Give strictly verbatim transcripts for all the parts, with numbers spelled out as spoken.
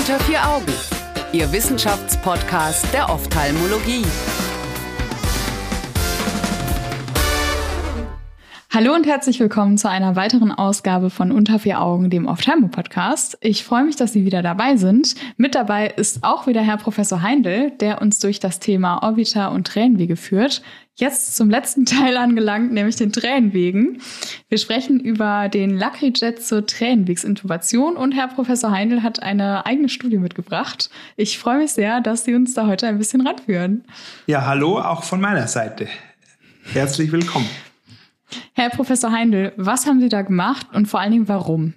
Unter vier Augen, Ihr Wissenschaftspodcast der Ophthalmologie. Hallo und herzlich willkommen zu einer weiteren Ausgabe von Unter vier Augen, dem Ophthalmo-Podcast. Ich freue mich, dass Sie wieder dabei sind. Mit dabei ist auch wieder Herr Professor Heindl, der uns durch das Thema Orbiter und Tränenwege führt. Jetzt zum letzten Teil angelangt, nämlich den Tränenwegen. Wir sprechen über den Lacrijet zur Tränenwegsintubation und Herr Professor Heindl hat eine eigene Studie mitgebracht. Ich freue mich sehr, dass Sie uns da heute ein bisschen ranführen. Ja, hallo, auch von meiner Seite. Herzlich willkommen. Herr Professor Heindl, was haben Sie da gemacht und vor allen Dingen warum?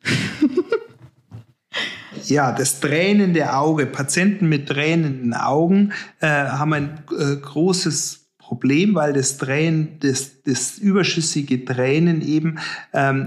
Ja, das tränende Auge. Patienten mit tränenden Augen äh, haben ein äh, großes Problem, weil das Tränen, das, das überschüssige Tränen eben ähm,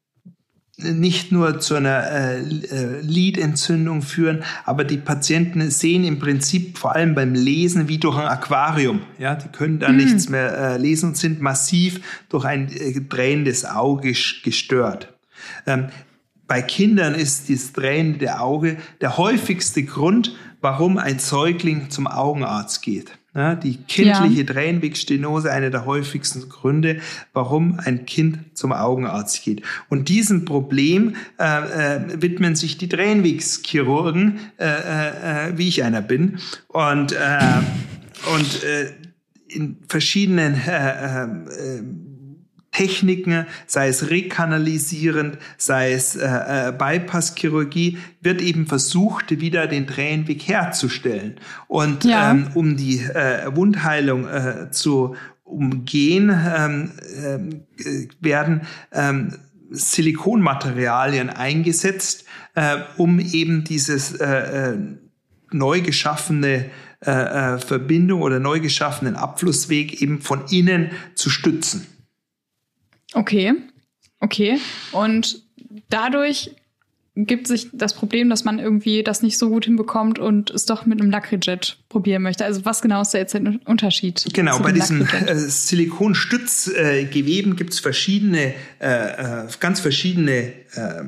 nicht nur zu einer äh, Lidentzündung führen, aber die Patienten sehen im Prinzip vor allem beim Lesen wie durch ein Aquarium. Ja, die können da mm. nichts mehr äh, lesen und sind massiv durch ein äh, tränendes Auge gestört. Ähm, bei Kindern ist das tränende Auge der häufigste Grund, warum ein Säugling zum Augenarzt geht. Ja, die kindliche ja. Tränenwegstenose, einer der häufigsten Gründe, warum ein Kind zum Augenarzt geht. Und diesem Problem äh, äh, widmen sich die Tränenwegschirurgen, äh, äh, wie ich einer bin. Und, äh, und äh, in verschiedenen äh, äh, Techniken, sei es rekanalisierend, sei es äh, Bypass-Chirurgie, wird eben versucht, wieder den Tränenweg herzustellen. Und ja. ähm, um die äh, Wundheilung äh, zu umgehen, ähm, äh, werden ähm, Silikonmaterialien eingesetzt, äh, um eben dieses äh, äh, neu geschaffene äh, Verbindung oder neu geschaffenen Abflussweg eben von innen zu stützen. Okay, okay. Und dadurch gibt sich das Problem, dass man irgendwie das nicht so gut hinbekommt und es doch mit einem Lacrijet probieren möchte. Also was genau ist da jetzt der Unterschied? Genau, bei diesen äh, Silikonstützgeweben äh, gibt es verschiedene, äh, ganz verschiedene äh,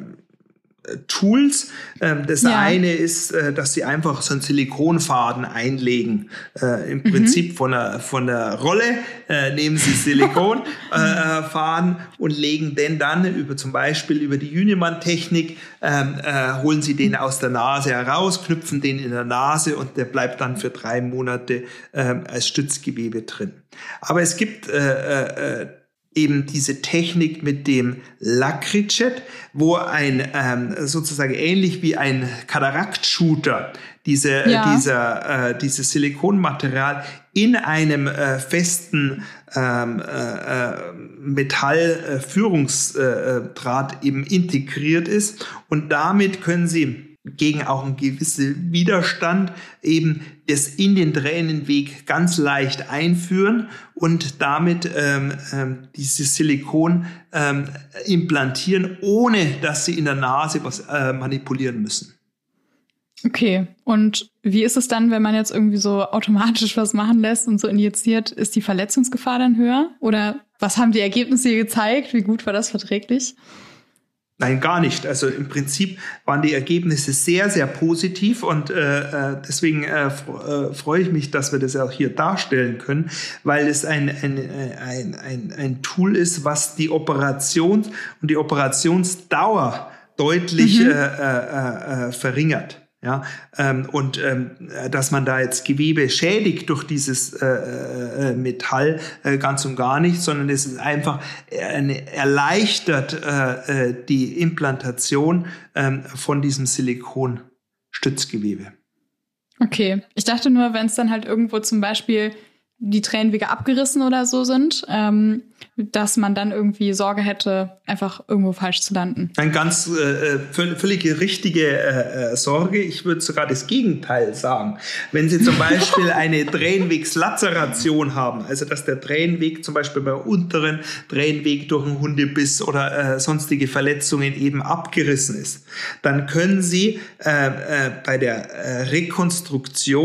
Tools. Das ja. eine ist, dass sie einfach so einen Silikonfaden einlegen. Äh, Im mhm. Prinzip von der, von der Rolle äh, nehmen sie Silikonfaden äh, und legen den dann über zum Beispiel über die Jünemann-Technik, äh, äh, holen sie den aus der Nase heraus, knüpfen den in der Nase und der bleibt dann für drei Monate äh, als Stützgewebe drin. Aber es gibt äh, äh, eben diese Technik mit dem Lacrijet, wo ein ähm, sozusagen ähnlich wie ein Katarakt-Shooter diese, ja. dieser, äh, dieses Silikonmaterial in einem äh, festen ähm, äh, Metallführungsdraht äh, eben integriert ist und damit können Sie gegen auch einen gewissen Widerstand eben das in den Tränenweg ganz leicht einführen und damit ähm, ähm, dieses Silikon ähm, implantieren, ohne dass Sie in der Nase was äh, manipulieren müssen. Okay, und wie ist es dann, wenn man jetzt irgendwie so automatisch was machen lässt und so injiziert? Ist die Verletzungsgefahr dann höher? Oder was haben die Ergebnisse gezeigt? Wie gut war das verträglich? Nein, gar nicht. Also im Prinzip waren die Ergebnisse sehr, sehr positiv und äh, deswegen äh, freue ich mich, dass wir das auch hier darstellen können, weil es ein, ein, ein, ein, ein Tool ist, was die Operation und die Operationsdauer deutlich mhm. äh, äh, verringert. Ja, ähm, und ähm, dass man da jetzt Gewebe schädigt durch dieses äh, äh, Metall äh, ganz und gar nicht, sondern es ist einfach eine, erleichtert äh, die Implantation äh, von diesem Silikonstützgewebe. Okay, ich dachte nur, wenn es dann halt irgendwo zum Beispiel die Tränenwege abgerissen oder so sind, ähm, dass man dann irgendwie Sorge hätte, einfach irgendwo falsch zu landen. Eine ganz äh, völlig richtige äh, Sorge. Ich würde sogar das Gegenteil sagen. Wenn Sie zum Beispiel eine Tränenwegslazeration haben, also dass der Tränenweg zum Beispiel beim unteren Tränenweg durch einen Hundebiss oder äh, sonstige Verletzungen eben abgerissen ist, dann können Sie äh, äh, bei der äh, Rekonstruktion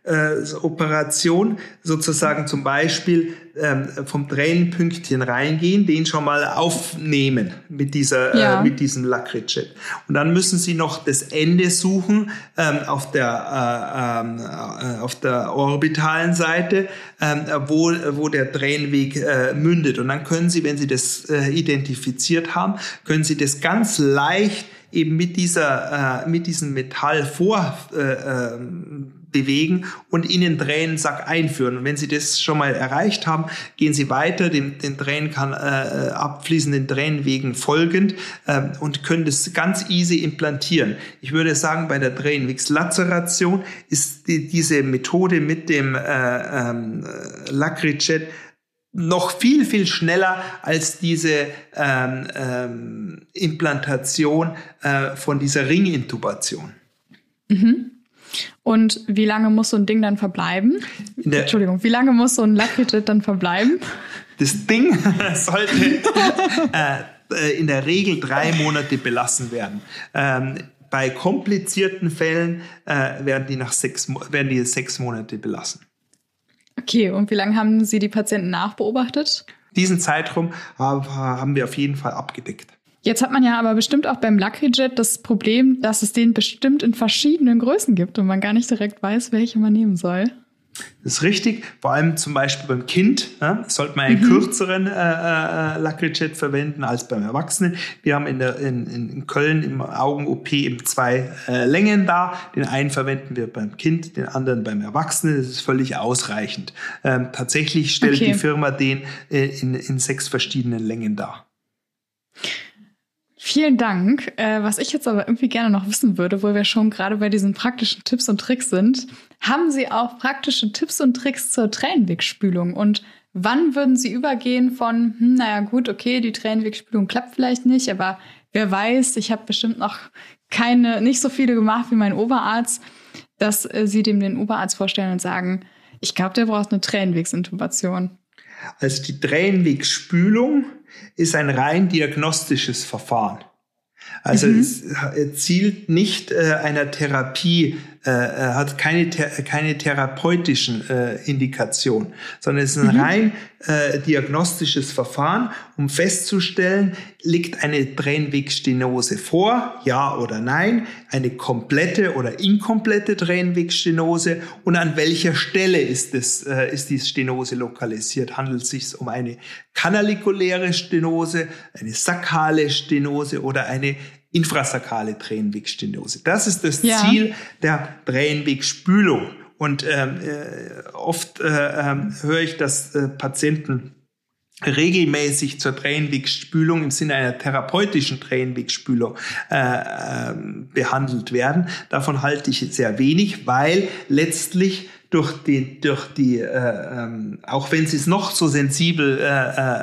äh, Operation sozusagen zum Beispiel ähm, vom Tränenpünktchen reingehen, den schon mal aufnehmen mit dieser ja. äh, mit diesem Lacryjet. Und dann müssen Sie noch das Ende suchen ähm, auf der äh, äh, auf der orbitalen Seite, äh, wo wo der Tränenweg äh, mündet. Und dann können Sie, wenn Sie das äh, identifiziert haben, können Sie das ganz leicht eben mit dieser, äh, mit diesem Metall vor äh, äh, bewegen und in den Tränensack einführen. Und wenn Sie das schon mal erreicht haben, gehen Sie weiter, dem, den Tränen kann, äh, abfließenden Tränenwegen folgend äh, und können das ganz easy implantieren. Ich würde sagen, bei der Tränenwegslaceration ist die, diese Methode mit dem äh, ähm, Lacryjet noch viel, viel schneller als diese ähm, ähm, Implantation äh, von dieser Ringintubation. Mhm. Und wie lange muss so ein Ding dann verbleiben? Entschuldigung, wie lange muss so ein Lacryjet dann verbleiben? Das Ding sollte äh, in der Regel drei Monate belassen werden. Ähm, bei komplizierten Fällen äh, werden die nach sechs, werden die sechs Monate belassen. Okay, und wie lange haben Sie die Patienten nachbeobachtet? Diesen Zeitraum haben wir auf jeden Fall abgedeckt. Jetzt hat man ja aber bestimmt auch beim Lacryjet das Problem, dass es den bestimmt in verschiedenen Größen gibt und man gar nicht direkt weiß, welche man nehmen soll. Das ist richtig, vor allem zum Beispiel beim Kind ja, sollte man einen mhm. kürzeren äh, äh, Lacryjet verwenden als beim Erwachsenen. Wir haben in, der, in, in Köln im Augen-O P eben zwei äh, Längen da. Den einen verwenden wir beim Kind, den anderen beim Erwachsenen. Das ist völlig ausreichend. Ähm, tatsächlich stellt okay. die Firma den äh, in, in sechs verschiedenen Längen dar. Vielen Dank. Äh, was ich jetzt aber irgendwie gerne noch wissen würde, wo wir schon gerade bei diesen praktischen Tipps und Tricks sind, haben Sie auch praktische Tipps und Tricks zur Tränenwegspülung? Und wann würden Sie übergehen von, hm, naja gut, okay, die Tränenwegspülung klappt vielleicht nicht, aber wer weiß, ich habe bestimmt noch keine, nicht so viele gemacht wie mein Oberarzt, dass äh, Sie dem den Oberarzt vorstellen und sagen, ich glaube, der braucht eine Tränenwegsintubation. Also die Tränenwegspülung ist ein rein diagnostisches Verfahren. Also mhm. es zielt nicht äh, einer Therapie, äh, hat keine, keine therapeutischen äh, Indikationen, sondern es ist ein mhm. rein äh, diagnostisches Verfahren, um festzustellen, liegt eine Tränenwegstenose vor, ja oder nein, eine komplette oder inkomplette Tränenwegstenose und an welcher Stelle ist, das, äh, ist die Stenose lokalisiert. Handelt es sich um eine kanalikuläre Stenose, eine sakkale Stenose oder eine infrasakkale Tränenwegstenose. Das ist das ja. Ziel der Tränenwegspülung. Und ähm, äh, oft äh, äh, höre ich, dass äh, Patienten regelmäßig zur Tränenwegspülung im Sinne einer therapeutischen Tränenwegspülung äh, äh, behandelt werden. Davon halte ich sehr wenig, weil letztlich durch die, durch die äh, ähm, auch wenn sie es noch so sensibel äh,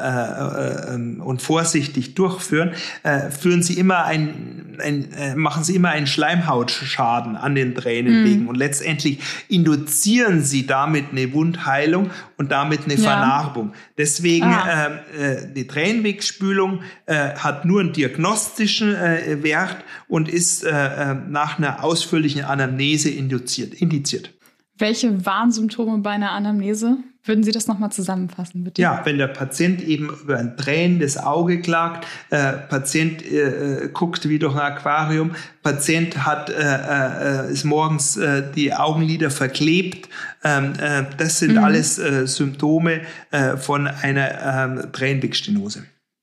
äh, äh, und vorsichtig durchführen, äh, führen sie immer ein, ein äh, machen sie immer einen Schleimhautschaden an den Tränenwegen. Mhm. Und letztendlich induzieren sie damit eine Wundheilung und damit eine ja. Vernarbung. Deswegen ah. äh, die Tränenwegspülung äh, hat nur einen diagnostischen äh, Wert und ist äh, nach einer ausführlichen Anamnese induziert, indiziert. Welche Warnsymptome bei einer Anamnese? Würden Sie das nochmal zusammenfassen, bitte? Ja, wenn der Patient eben über ein tränendes Auge klagt, äh, Patient äh, guckt wie durch ein Aquarium, Patient hat, äh, äh, ist morgens äh, die Augenlider verklebt, ähm, äh, das sind mhm. alles äh, Symptome äh, von einer äh, Tränenwegstenose.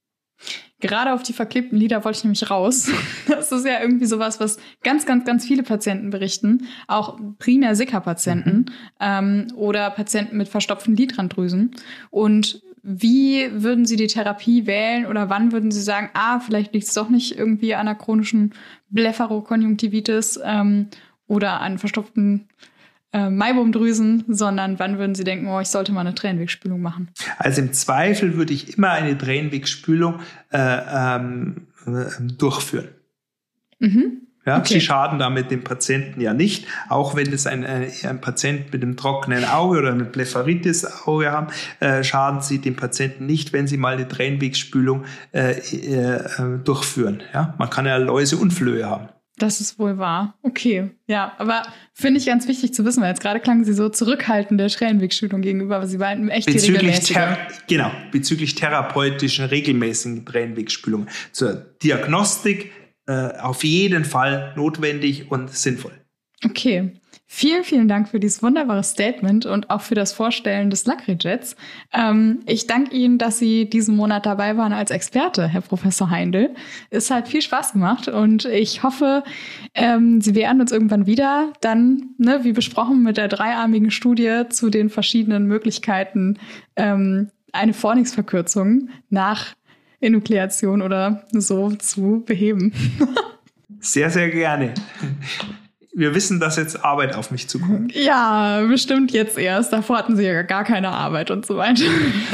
Gerade auf die verklebten Lider wollte ich nämlich raus. Das ist ja irgendwie sowas, was ganz, ganz, ganz viele Patienten berichten. Auch primär Sickerpatienten mhm. ähm, oder Patienten mit verstopften Lidranddrüsen. Und wie würden Sie die Therapie wählen oder wann würden Sie sagen, ah, vielleicht liegt es doch nicht irgendwie an einer chronischen Blepharokonjunktivitis ähm, oder an verstopften äh, Maibomdrüsen, sondern wann würden Sie denken, oh, ich sollte mal eine Tränenwegspülung machen? Also im Zweifel würde ich immer eine Tränenwegspülung äh, ähm, äh, durchführen. Mhm. Ja, okay. Sie schaden damit dem Patienten ja nicht, auch wenn es ein, ein, ein Patient mit einem trockenen Auge oder mit Blepharitis-Auge haben, äh, schaden Sie dem Patienten nicht, wenn Sie mal eine Tränenwegspülung äh, äh, durchführen. Ja, man kann ja Läuse und Flöhe haben. Das ist wohl wahr. Okay, ja, aber finde ich ganz wichtig zu wissen, weil jetzt gerade klangen Sie so zurückhaltend der Tränenwegspülung gegenüber, aber Sie meinten echt die regelmäßige. Thera- genau, bezüglich therapeutischen regelmäßigen Tränenwegspülung. Zur Diagnostik äh, auf jeden Fall notwendig und sinnvoll. Okay. Vielen, vielen Dank für dieses wunderbare Statement und auch für das Vorstellen des Lakritjets. Ähm, ich danke Ihnen, dass Sie diesen Monat dabei waren als Experte, Herr Professor Heindl. Es hat viel Spaß gemacht und ich hoffe, ähm, Sie werden uns irgendwann wieder dann, ne, wie besprochen, mit der dreiarmigen Studie zu den verschiedenen Möglichkeiten ähm, eine Fornix-Verkürzung nach Enukleation oder so zu beheben. Sehr, sehr gerne. Wir wissen, dass jetzt Arbeit auf mich zukommt. Ja, bestimmt jetzt erst. Davor hatten Sie ja gar keine Arbeit und so weiter.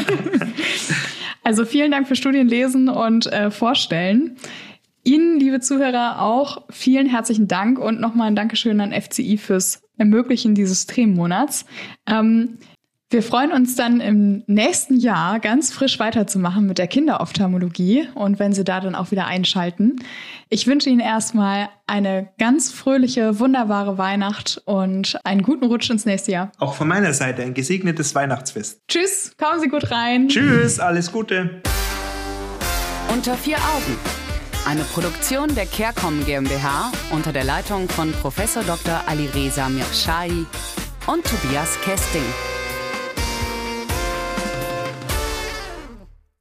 Also vielen Dank für Studienlesen und äh, Vorstellen. Ihnen, liebe Zuhörer, auch vielen herzlichen Dank und nochmal ein Dankeschön an F C I fürs Ermöglichen dieses Themenmonats. Ähm, Wir freuen uns dann im nächsten Jahr ganz frisch weiterzumachen mit der Kinderophthalmologie und wenn Sie da dann auch wieder einschalten. Ich wünsche Ihnen erstmal eine ganz fröhliche, wunderbare Weihnacht und einen guten Rutsch ins nächste Jahr. Auch von meiner Seite ein gesegnetes Weihnachtsfest. Tschüss, kommen Sie gut rein. Tschüss, alles Gute. Unter vier Augen. Eine Produktion der CareCom GmbH unter der Leitung von Professor Doktor Alireza Mirshahi und Tobias Kesting.